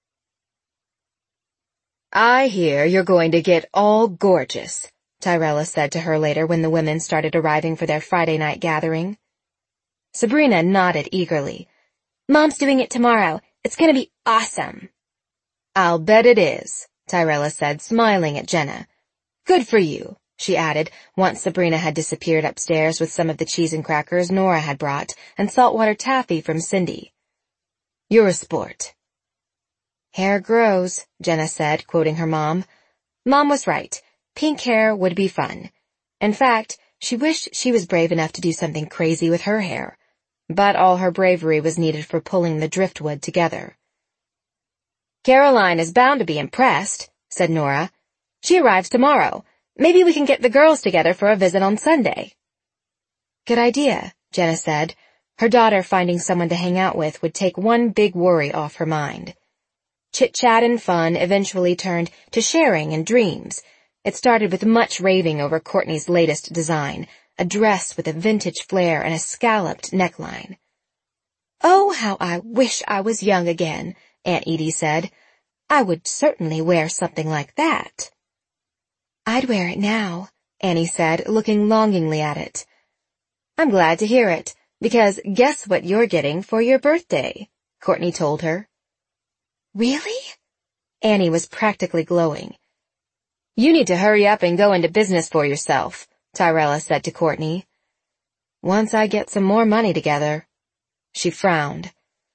I hear you're going to get all gorgeous, Tyrella said to her later when the women started arriving for their Friday night gathering. Sabrina nodded eagerly. Mom's doing it tomorrow. It's going to be awesome. I'll bet it is, Tyrella said, smiling at Jenna. Good for you, she added, once Sabrina had disappeared upstairs with some of the cheese and crackers Nora had brought and saltwater taffy from Cindy. You're a sport. Hair grows, Jenna said, quoting her mom. Mom was right. Pink hair would be fun. In fact, she wished she was brave enough to do something crazy with her hair. But all her bravery was needed for pulling the driftwood together. Caroline is bound to be impressed, said Nora. She arrives tomorrow. Maybe we can get the girls together for a visit on Sunday. Good idea, Jenna said. Her daughter finding someone to hang out with would take one big worry off her mind. Chit-chat and fun eventually turned to sharing and dreams. It started with much raving over Courtney's latest design, a dress with a vintage flare and a scalloped neckline. Oh, how I wish I was young again, Aunt Edie said. I would certainly wear something like that. I'd wear it now, Annie said, looking longingly at it. I'm glad to hear it, because guess what you're getting for your birthday, Courtney told her. Really? Annie was practically glowing. You need to hurry up and go into business for yourself, Tyrella said to Courtney. Once I get some more money together. She frowned.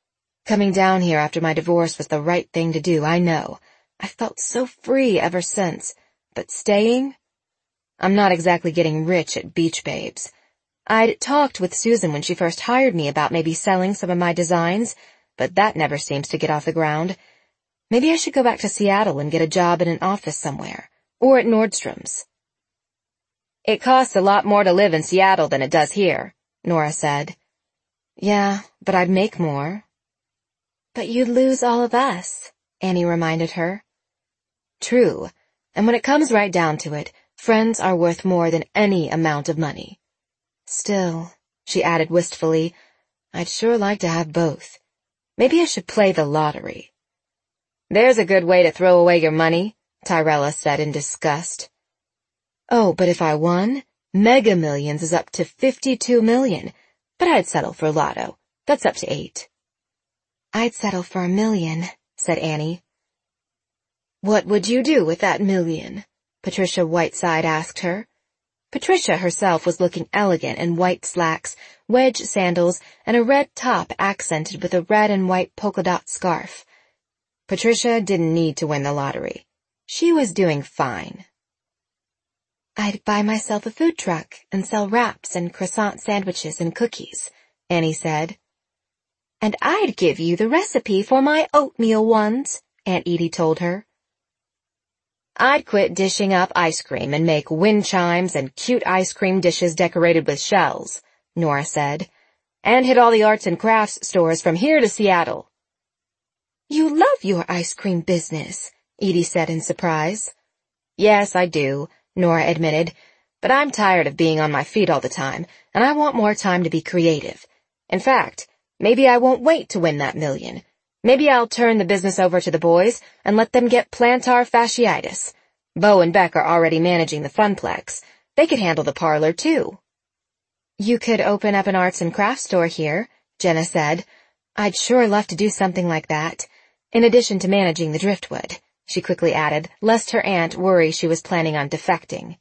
Coming down here after my divorce was the right thing to do, I know. I felt so free ever since. But staying? I'm not exactly getting rich at Beach Babes. I'd talked with Susan when she first hired me about maybe selling some of my designs, but that never seems to get off the ground. Maybe I should go back to Seattle and get a job in an office somewhere, or at Nordstrom's. It costs a lot more to live in Seattle than it does here, Nora said. Yeah, but I'd make more. But you'd lose all of us, Annie reminded her. True, and when it comes right down to it, friends are worth more than any amount of money. Still, she added wistfully, I'd sure like to have both. Maybe I should play the lottery. There's a good way to throw away your money, Tyrella said in disgust. Oh, but if I won, Mega Millions is up to fifty-two million, but I'd settle for Lotto. That's up to eight. I'd settle for a million, said Annie. What would you do with that million? Patricia Whiteside asked her. Patricia herself was looking elegant in white slacks, wedge sandals, and a red top accented with a red and white polka dot scarf. Patricia didn't need to win the lottery. She was doing fine. I'd buy myself a food truck and sell wraps and croissant sandwiches and cookies, Annie said. And I'd give you the recipe for my oatmeal ones, Aunt Edie told her. I'd quit dishing up ice cream and make wind chimes and cute ice cream dishes decorated with shells, Nora said, and hit all the arts and crafts stores from here to Seattle. You love your ice cream business, Edie said in surprise. Yes, I do, Nora admitted, but I'm tired of being on my feet all the time, and I want more time to be creative. In fact, maybe I won't wait to win that million. Maybe I'll turn the business over to the boys and let them get plantar fasciitis. Bo and Beck are already managing the Funplex. They could handle the parlor, too. You could open up an arts and crafts store here, Jenna said. I'd sure love to do something like that. In addition to managing the driftwood, she quickly added, lest her aunt worry she was planning on defecting.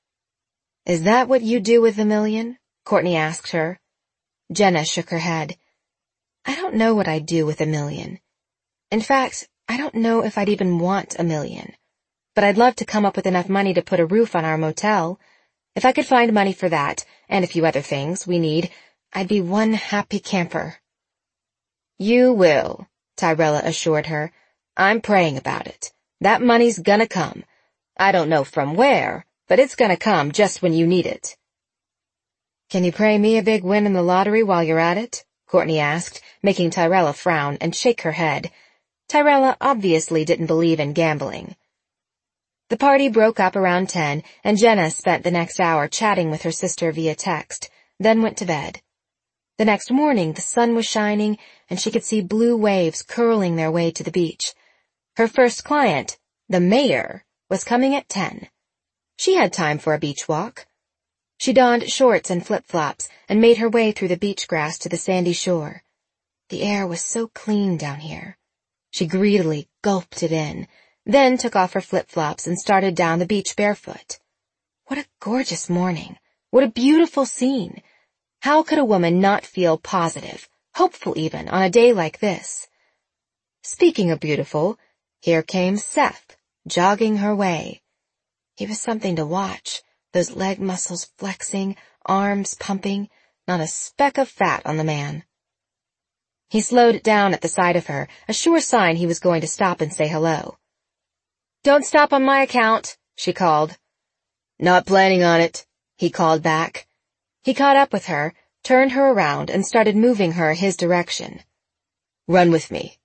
Is that what you do with the million? Courtney asked her. Jenna shook her head. I don't know what I'd do with a million. In fact, I don't know if I'd even want a million. But I'd love to come up with enough money to put a roof on our motel. If I could find money for that, and a few other things we need, I'd be one happy camper. You will, Tyrella assured her. I'm praying about it. That money's gonna come. I don't know from where, but it's gonna come just when you need it. Can you pray me a big win in the lottery while you're at it? Courtney asked, making Tyrella frown and shake her head. Tyrella obviously didn't believe in gambling. The party broke up around ten, and Jenna spent the next hour chatting with her sister via text, then went to bed. The next morning the sun was shining, and she could see blue waves curling their way to the beach. Her first client, the mayor, was coming at ten. She had time for a beach walk. She donned shorts and flip-flops and made her way through the beach grass to the sandy shore. The air was so clean down here. She greedily gulped it in, then took off her flip-flops and started down the beach barefoot. What a gorgeous morning. What a beautiful scene. How could a woman not feel positive, hopeful even, on a day like this? Speaking of beautiful, here came Seth, jogging her way. He was something to watch. Those leg muscles flexing, arms pumping, not a speck of fat on the man. He slowed down at the sight of her, a sure sign he was going to stop and say hello. Don't stop on my account, she called. Not planning on it, he called back. He caught up with her, turned her around, and started moving her his direction. Run with me.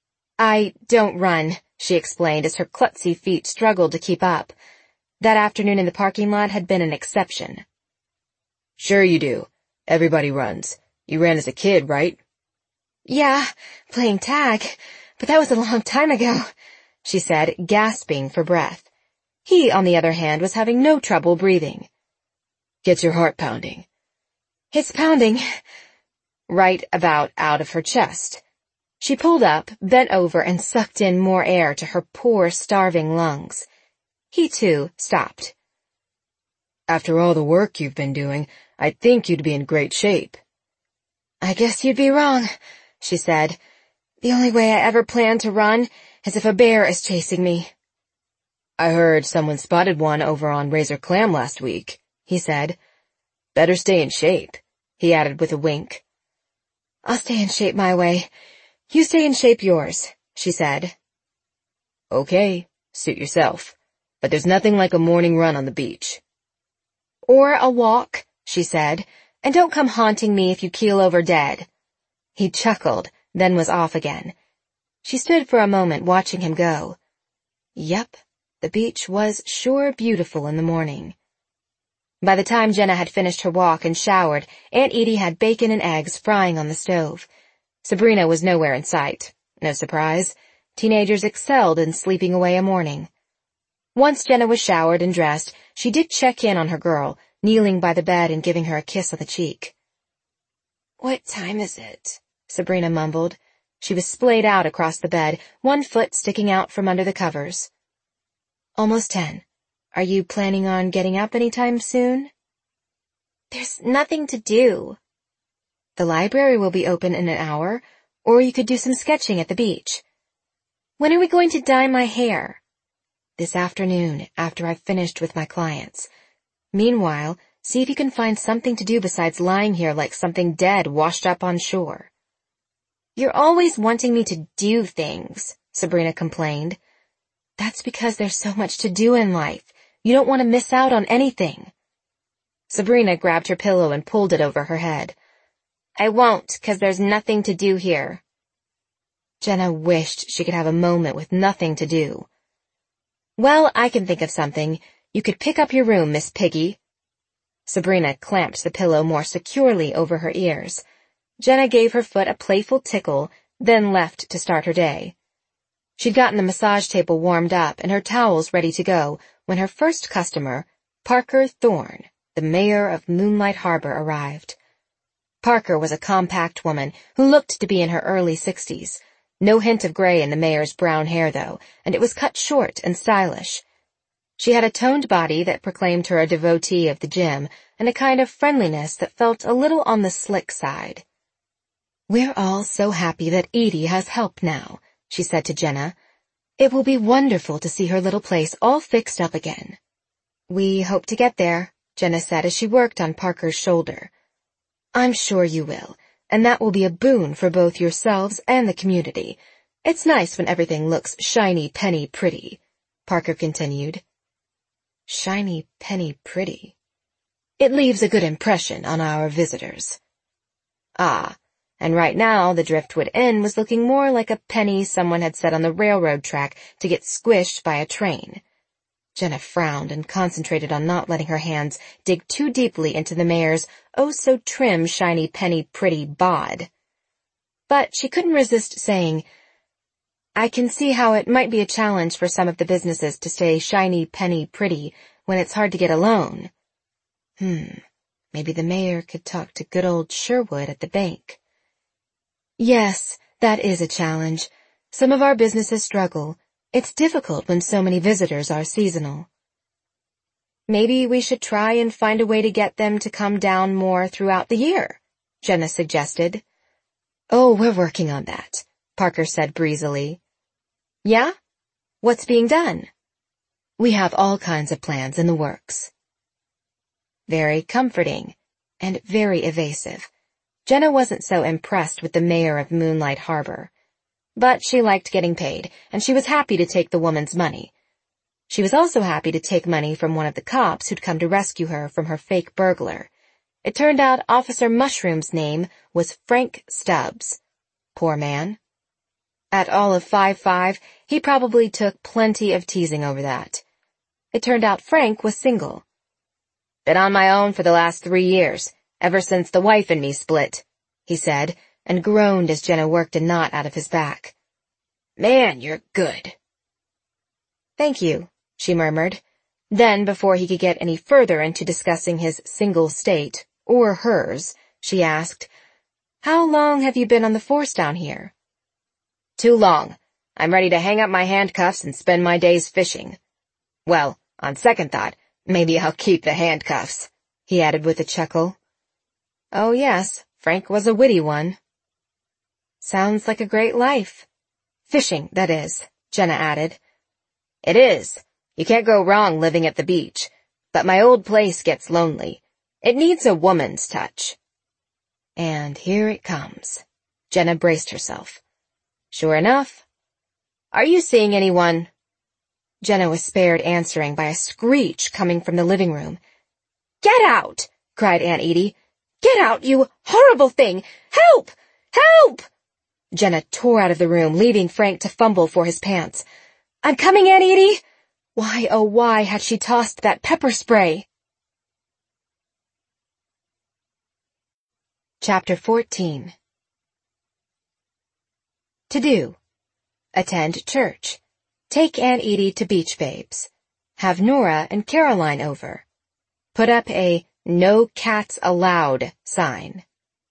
I don't run, she explained as her klutzy feet struggled to keep up. That afternoon in the parking lot had been an exception. Sure you do. Everybody runs. You ran as a kid, right? Yeah, playing tag, but that was a long time ago, she said, gasping for breath. He, on the other hand, was having no trouble breathing. Gets your heart pounding. It's pounding. Right about out of her chest. She pulled up, bent over, and sucked in more air to her poor, starving lungs. He, too, stopped. After all the work you've been doing, I'd think you'd be in great shape. I guess you'd be wrong, she said. The only way I ever plan to run is if a bear is chasing me. I heard someone spotted one over on Razor Clam last week, he said. Better stay in shape, he added with a wink. I'll stay in shape my way. You stay in shape yours, she said. Okay, suit yourself. But there's nothing like a morning run on the beach. Or a walk, she said, and don't come haunting me if you keel over dead. He chuckled, then was off again. She stood for a moment watching him go. Yep, the beach was sure beautiful in the morning. By the time Jenna had finished her walk and showered, Aunt Edie had bacon and eggs frying on the stove. Sabrina was nowhere in sight. No surprise. Teenagers excelled in sleeping away a morning. Once Jenna was showered and dressed, she did check in on her girl, kneeling by the bed and giving her a kiss on the cheek. "What time is it?" Sabrina mumbled. She was splayed out across the bed, one foot sticking out from under the covers. "Almost ten. Are you planning on getting up any time soon?" "There's nothing to do." "The library will be open in an hour, or you could do some sketching at the beach." "When are we going to dye my hair?" "This afternoon, after I've finished with my clients. Meanwhile, see if you can find something to do besides lying here like something dead washed up on shore." "You're always wanting me to do things," Sabrina complained. "That's because there's so much to do in life. You don't want to miss out on anything." Sabrina grabbed her pillow and pulled it over her head. "I won't, 'cause there's nothing to do here." Jenna wished she could have a moment with nothing to do. "Well, I can think of something. You could pick up your room, Miss Piggy." Sabrina clamped the pillow more securely over her ears. Jenna gave her foot a playful tickle, then left to start her day. She'd gotten the massage table warmed up and her towels ready to go when her first customer, Parker Thorne, the mayor of Moonlight Harbor, arrived. Parker was a compact woman who looked to be in her early sixties. No hint of gray in the mayor's brown hair, though, and it was cut short and stylish. She had a toned body that proclaimed her a devotee of the gym and a kind of friendliness that felt a little on the slick side. "We're all so happy that Edie has help now," she said to Jenna. "It will be wonderful to see her little place all fixed up again." "We hope to get there," Jenna said as she worked on Parker's shoulder. "I'm sure you will. And that will be a boon for both yourselves and the community. It's nice when everything looks shiny penny pretty," Parker continued. Shiny penny pretty. It leaves a good impression on our visitors. Ah, and right now the Driftwood Inn was looking more like a penny someone had set on the railroad track to get squished by a train. Jenna frowned and concentrated on not letting her hands dig too deeply into the mayor's oh-so-trim, shiny, penny, pretty bod. But she couldn't resist saying, "I can see how it might be a challenge for some of the businesses to stay shiny, penny, pretty when it's hard to get a loan. Hmm, maybe the mayor could talk to good old Sherwood at the bank." "Yes, that is a challenge. Some of our businesses struggle. It's difficult when so many visitors are seasonal." "Maybe we should try and find a way to get them to come down more throughout the year," Jenna suggested. "Oh, we're working on that," Parker said breezily. "Yeah? What's being done?" "We have all kinds of plans in the works." Very comforting, and very evasive. Jenna wasn't so impressed with the mayor of Moonlight Harbor. But she liked getting paid, and she was happy to take the woman's money. She was also happy to take money from one of the cops who'd come to rescue her from her fake burglar. It turned out Officer Mushroom's name was Frank Stubbs. Poor man. At all of five five, he probably took plenty of teasing over that. It turned out Frank was single. "Been on my own for the last three years, ever since the wife and me split," he said, and groaned as Jenna worked a knot out of his back. "Man, you're good." "Thank you," she murmured. Then, before he could get any further into discussing his single state, or hers, she asked, "How long have you been on the force down here?" "Too long. I'm ready to hang up my handcuffs and spend my days fishing. Well, on second thought, maybe I'll keep the handcuffs," he added with a chuckle. Oh yes, Frank was a witty one. Sounds like a great life. Fishing, that is, Jenna added. It is. You can't go wrong living at the beach. But my old place gets lonely. It needs a woman's touch. And here it comes. Jenna braced herself. Sure enough. Are you seeing anyone? Jenna was spared answering by a screech coming from the living room. Get out! Cried Aunt Edie. Get out, you horrible thing! Help! Help! Jenna tore out of the room, leaving Frank to fumble for his pants. I'm coming, Aunt Edie! Why, oh why had she tossed that pepper spray? Chapter fourteen. To do. Attend church. Take Aunt Edie to Beach Babes. Have Nora and Caroline over. Put up a "No Cats Allowed" sign.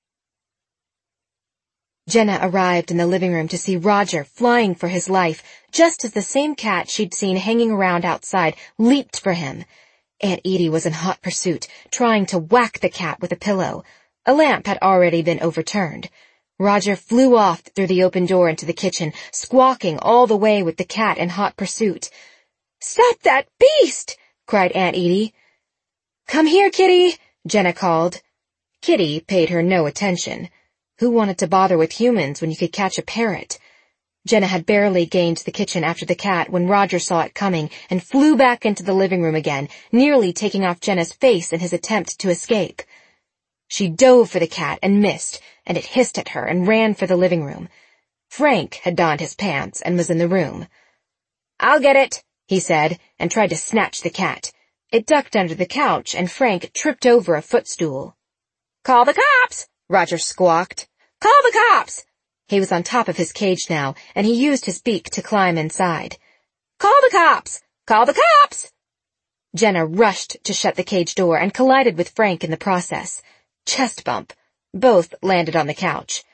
Jenna arrived in the living room to see Roger flying for his life, just as the same cat she'd seen hanging around outside leaped for him. Aunt Edie was in hot pursuit, trying to whack the cat with a pillow. A lamp had already been overturned. Roger flew off through the open door into the kitchen, squawking all the way with the cat in hot pursuit. "Stop that beast!" cried Aunt Edie. "Come here, Kitty," Jenna called. Kitty paid her no attention. Who wanted to bother with humans when you could catch a parrot? Jenna had barely gained the kitchen after the cat when Roger saw it coming and flew back into the living room again, nearly taking off Jenna's face in his attempt to escape. She dove for the cat and missed, and it hissed at her and ran for the living room. Frank had donned his pants and was in the room. "I'll get it," he said, and tried to snatch the cat. It ducked under the couch, and Frank tripped over a footstool. "Call the cops!" Roger squawked. "Call the cops!" He was on top of his cage now, and he used his beak to climb inside. "Call the cops! Call the cops!" Jenna rushed to shut the cage door and collided with Frank in the process. Chest bump. Both landed on the couch.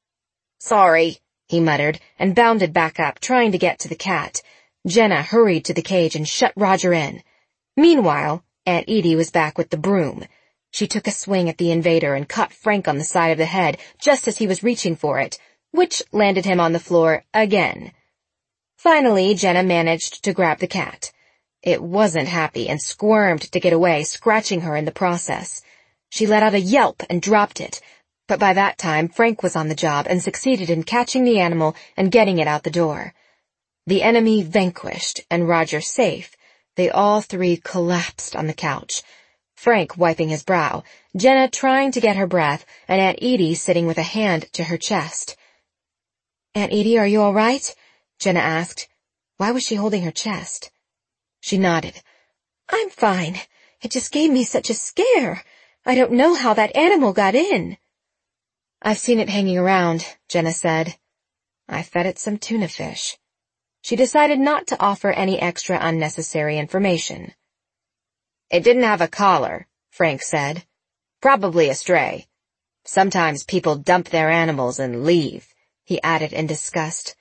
"Sorry," he muttered, and bounded back up, trying to get to the cat. Jenna hurried to the cage and shut Roger in. Meanwhile, Aunt Edie was back with the broom. She took a swing at the invader and caught Frank on the side of the head just as he was reaching for it, which landed him on the floor again. Finally, Jenna managed to grab the cat. It wasn't happy and squirmed to get away, scratching her in the process. She let out a yelp and dropped it, but by that time Frank was on the job and succeeded in catching the animal and getting it out the door. The enemy vanquished and Roger safe, they all three collapsed on the couch. Frank wiping his brow, Jenna trying to get her breath, and Aunt Edie sitting with a hand to her chest. "Aunt Edie, are you all right?" Jenna asked. Why was she holding her chest? She nodded. "I'm fine. It just gave me such a scare. I don't know how that animal got in." "I've seen it hanging around," Jenna said. "I fed it some tuna fish." She decided not to offer any extra unnecessary information. "It didn't have a collar," Frank said. "Probably a stray. Sometimes people dump their animals and leave," he added in disgust.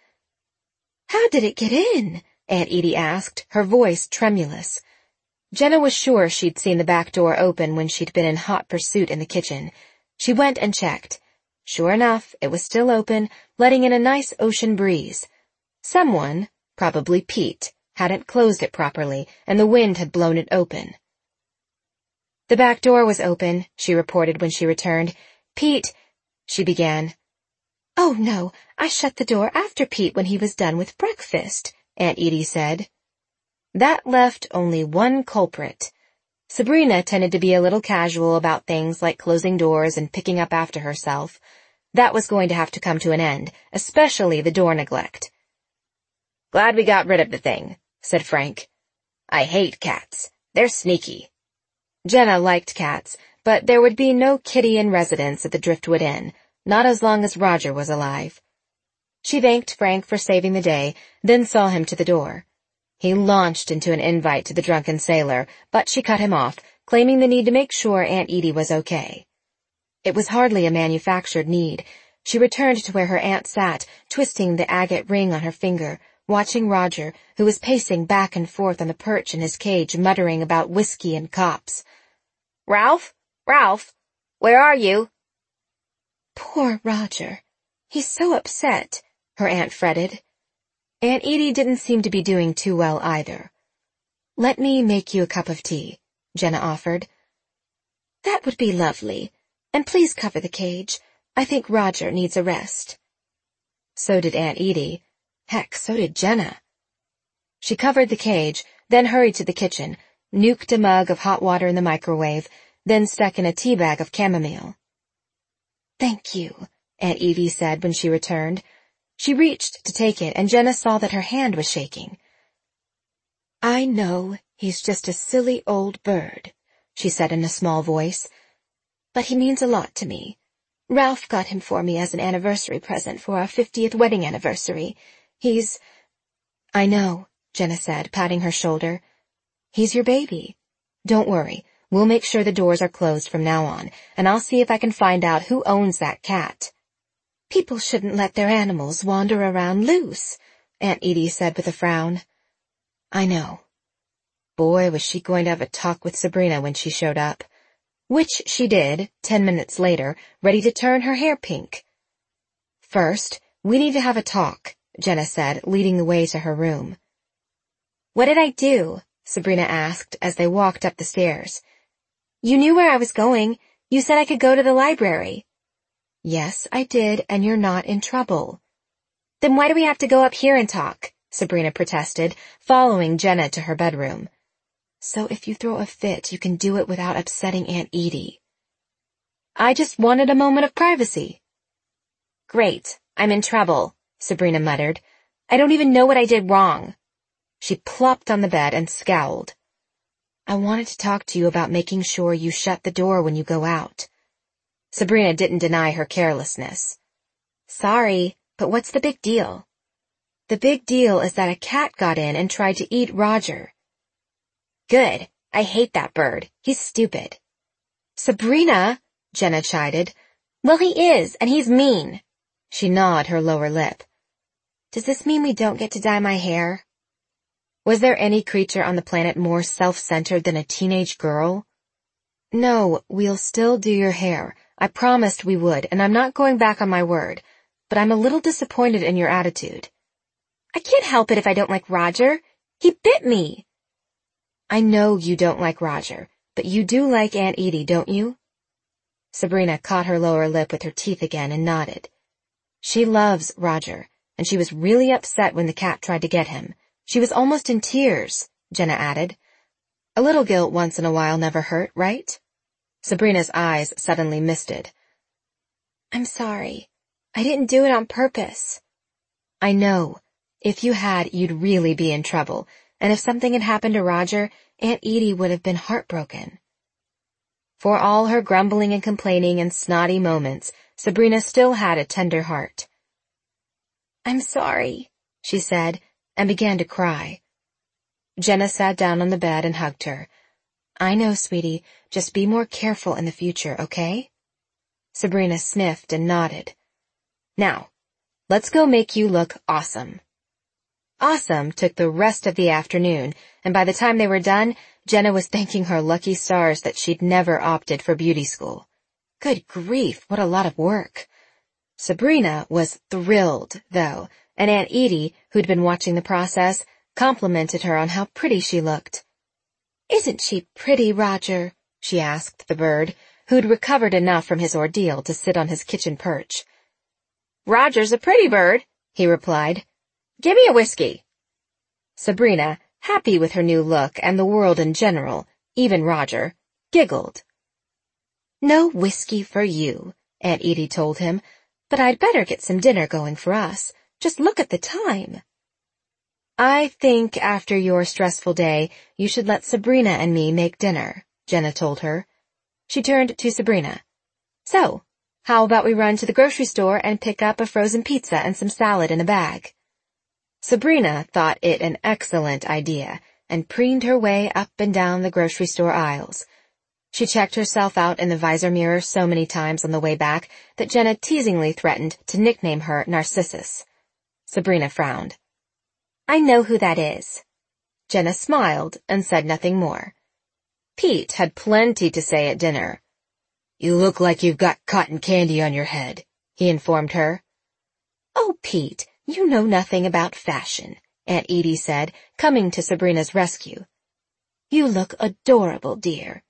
"How did it get in?" Aunt Edie asked, her voice tremulous. Jenna was sure she'd seen the back door open when she'd been in hot pursuit in the kitchen. She went and checked. Sure enough, it was still open, letting in a nice ocean breeze. Someone, probably Pete, hadn't closed it properly, and the wind had blown it open. "The back door was open," she reported when she returned. "Pete," she began. "Oh, no, I shut the door after Pete when he was done with breakfast," Aunt Edie said. That left only one culprit. Sabrina tended to be a little casual about things like closing doors and picking up after herself. That was going to have to come to an end, especially the door neglect. "Glad we got rid of the thing," said Frank. "I hate cats. They're sneaky." Jenna liked cats, but there would be no kitty in residence at the Driftwood Inn, not as long as Roger was alive. She thanked Frank for saving the day, then saw him to the door. He launched into an invite to the drunken sailor, but she cut him off, claiming the need to make sure Aunt Edie was okay. It was hardly a manufactured need. She returned to where her aunt sat, twisting the agate ring on her finger, watching Roger, who was pacing back and forth on the perch in his cage, muttering about whiskey and cops. "Ralph? Ralph? Where are you?" "Poor Roger," He's so upset, her aunt fretted. Aunt Edie didn't seem to be doing too well either. Let me make you a cup of tea, Jenna offered. That would be lovely, and please cover the cage. I think Roger needs a rest. So did Aunt Edie. Heck, so did Jenna. She covered the cage, then hurried to the kitchen, nuked a mug of hot water in the microwave, then stuck in a tea bag of chamomile. Thank you, Aunt Edie said when she returned. She reached to take it, and Jenna saw that her hand was shaking. I know he's just a silly old bird, she said in a small voice, but he means a lot to me. Ralph got him for me as an anniversary present for our fiftieth wedding anniversary. He's— I know, Jenna said, patting her shoulder. He's your baby. Don't worry, we'll make sure the doors are closed from now on, and I'll see if I can find out who owns that cat. People shouldn't let their animals wander around loose, Aunt Edie said with a frown. I know. Boy, was she going to have a talk with Sabrina when she showed up. Which she did, ten minutes later, ready to turn her hair pink. First, we need to have a talk, Jenna said, leading the way to her room. What did I do? Sabrina asked as they walked up the stairs. You knew where I was going. You said I could go to the library. Yes, I did, and you're not in trouble. Then why do we have to go up here and talk? Sabrina protested, following Jenna to her bedroom. So if you throw a fit, you can do it without upsetting Aunt Edie. I just wanted a moment of privacy. Great, I'm in trouble, Sabrina muttered. I don't even know what I did wrong. She plopped on the bed and scowled. I wanted to talk to you about making sure you shut the door when you go out. Sabrina didn't deny her carelessness. Sorry, but what's the big deal? The big deal is that a cat got in and tried to eat Roger. Good. I hate that bird. He's stupid. Sabrina, Jenna chided. Well, he is, and he's mean. She gnawed her lower lip. Does this mean we don't get to dye my hair? Was there any creature on the planet more self-centered than a teenage girl? No, we'll still do your hair. I promised we would, and I'm not going back on my word, but I'm a little disappointed in your attitude. I can't help it if I don't like Roger. He bit me. I know you don't like Roger, but you do like Aunt Edie, don't you? Sabrina caught her lower lip with her teeth again and nodded. She loves Roger, and she was really upset when the cat tried to get him. She was almost in tears, Jenna added. A little guilt once in a while never hurt, right? Sabrina's eyes suddenly misted. I'm sorry. I didn't do it on purpose. I know. If you had, you'd really be in trouble. And if something had happened to Roger, Aunt Edie would have been heartbroken. For all her grumbling and complaining and snotty moments, Sabrina still had a tender heart. I'm sorry, she said, and began to cry. Jenna sat down on the bed and hugged her. I know, sweetie, just be more careful in the future, okay? Sabrina sniffed and nodded. Now, let's go make you look awesome. Awesome took the rest of the afternoon, and by the time they were done, Jenna was thanking her lucky stars that she'd never opted for beauty school. Good grief, what a lot of work. Sabrina was thrilled, though, and Aunt Edie, who'd been watching the process, complimented her on how pretty she looked. Isn't she pretty, Roger? She asked the bird, who'd recovered enough from his ordeal to sit on his kitchen perch. Roger's a pretty bird, he replied. Give me a whiskey. Sabrina, happy with her new look and the world in general, even Roger, giggled. No whiskey for you, Aunt Edie told him, but I'd better get some dinner going for us. Just look at the time. I think after your stressful day, you should let Sabrina and me make dinner, Jenna told her. She turned to Sabrina. So, how about we run to the grocery store and pick up a frozen pizza and some salad in a bag? Sabrina thought it an excellent idea and preened her way up and down the grocery store aisles. She checked herself out in the visor mirror so many times on the way back that Jenna teasingly threatened to nickname her Narcissus. Sabrina frowned. I know who that is. Jenna smiled and said nothing more. Pete had plenty to say at dinner. You look like you've got cotton candy on your head, he informed her. "Oh, Pete, you know nothing about fashion," Aunt Edie said, coming to Sabrina's rescue. "You look adorable, dear.